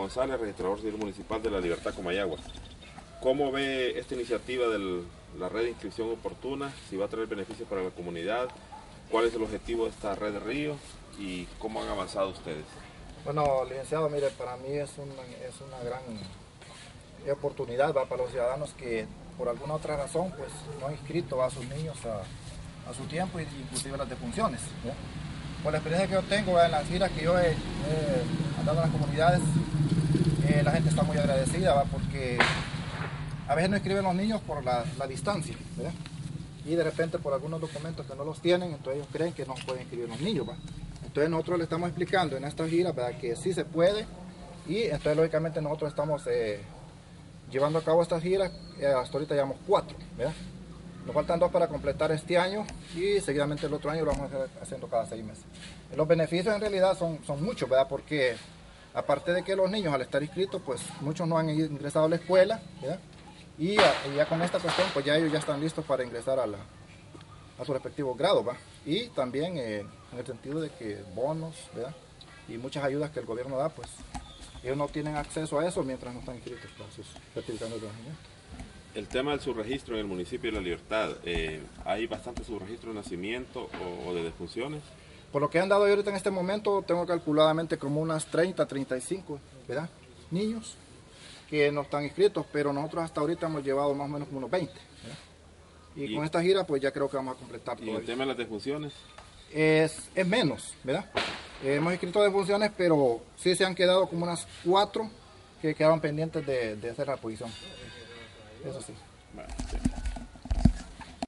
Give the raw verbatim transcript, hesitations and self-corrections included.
González, registrador civil municipal de La Libertad, Comayagua. ¿Cómo ve esta iniciativa de la red de inscripción oportuna? Si va a traer beneficios para la comunidad, ¿cuál es el objetivo de esta red de ríos y cómo han avanzado ustedes? Bueno, licenciado, mire, para mí es una, es una gran oportunidad, ¿va? Para los ciudadanos que por alguna otra razón pues no han inscrito a sus niños a, a su tiempo, inclusive las defunciones, ¿va? Por la experiencia que yo tengo, ¿va? En las giras que yo he, he andado en las comunidades, eh, la gente está muy agradecida, ¿va? Porque a veces no inscriben los niños por la, la distancia, ¿verdad? Y de repente por algunos documentos que no los tienen, entonces ellos creen que no pueden inscribir los niños, ¿va? Entonces nosotros le estamos explicando en estas giras, ¿verdad?, que sí se puede, y entonces lógicamente nosotros estamos eh, llevando a cabo estas giras, eh, hasta ahorita llevamos cuatro, ¿verdad? Nos faltan dos para completar este año y seguidamente el otro año lo vamos a hacer haciendo cada seis meses. Los beneficios en realidad son, son muchos, ¿verdad? Porque aparte de que los niños al estar inscritos, pues muchos no han ingresado a la escuela, ¿verdad? Y ya, ya con esta cuestión, pues ya ellos ya están listos para ingresar a, la, a su respectivo grado, ¿va? Y también eh, en el sentido de que bonos, ¿verdad?, y muchas ayudas que el gobierno da, pues ellos no tienen acceso a eso mientras no están inscritos para sus certificados de nacimiento. El tema del subregistro en el municipio de La Libertad, eh, ¿hay bastante subregistro de nacimiento o, o de defunciones? Por lo que han dado ahorita en este momento, tengo calculadamente como unas treinta, treinta y cinco, ¿verdad?, niños que no están inscritos, pero nosotros hasta ahorita hemos llevado más o menos como unos veinte, ¿verdad? Y, y con esta gira pues ya creo que vamos a completar todo. ¿Y el eso. tema de las defunciones? Es, es menos, ¿verdad? Eh, hemos inscrito defunciones, pero sí se han quedado como unas cuatro que quedaron pendientes de, de hacer la posición. Eso sí. Vale, sí.